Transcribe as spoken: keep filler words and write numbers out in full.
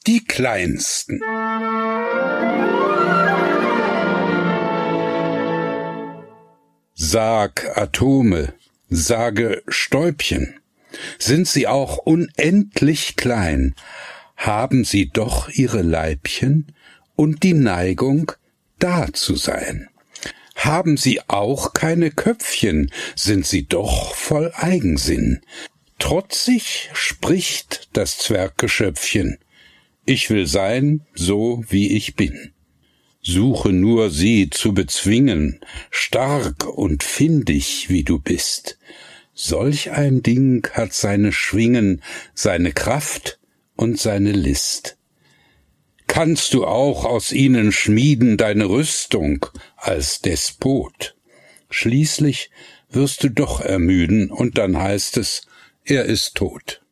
die Kleinsten. Sag Atome, sage Stäubchen, sind sie auch unendlich klein, haben sie doch ihre Leibchen und die Neigung, da zu sein. Haben sie auch keine Köpfchen, sind sie doch voll Eigensinn. Trotzig spricht das Zwerggeschöpfchen: Ich will sein, so wie ich bin. Suche nur sie zu bezwingen, stark und findig wie du bist. Solch ein Ding hat seine Schwingen, seine Kraft und seine List. Kannst du auch aus ihnen schmieden deine Rüstung als Despot. Schließlich wirst du doch ermüden, und dann heißt es, er ist tot.